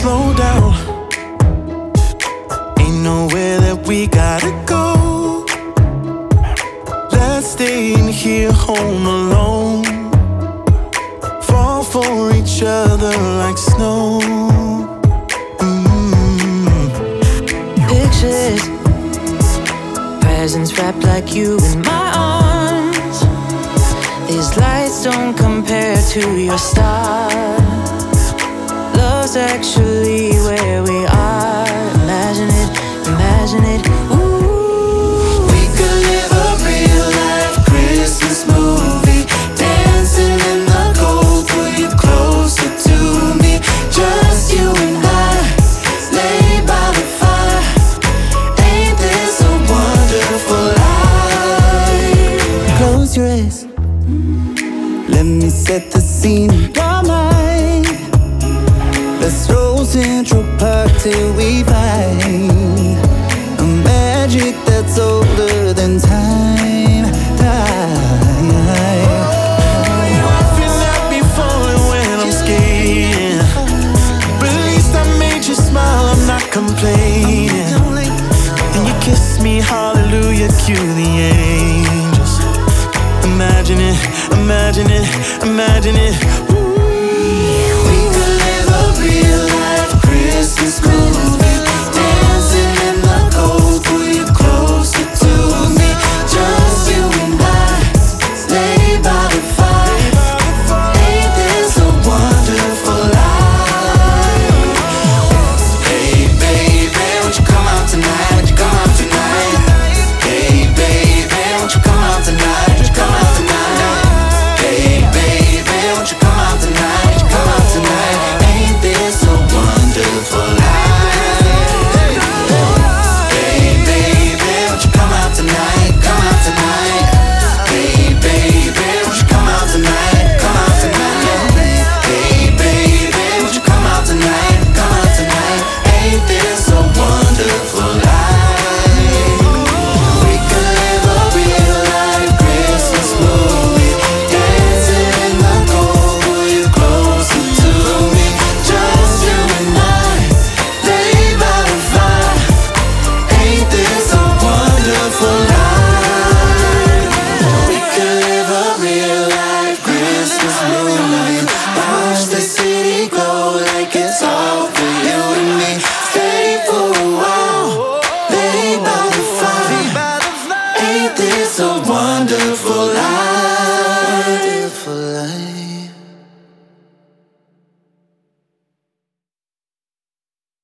slow down. Ain't nowhere that we gotta go. Let's stay in here home alone. Fall for each other like snow. Pictures, presents wrapped like you in my arms. These lights don't compare to your stars. Love's actually where we are. Imagine it, imagine it. Ooh. We could live a real life Christmas movie, dancing in the cold, pull you closer to me. Just you and I, laid by the fire. Ain't this a wonderful life? Close your eyes, let me set the scene in your mind. Let's roll Central Park till we find a magic that's older than time. I feel like me falling when I'm skating, but at least I made you smile, I'm not complaining. And you kiss me, hallelujah, cue the angels. Imagine it, imagine it, imagine it.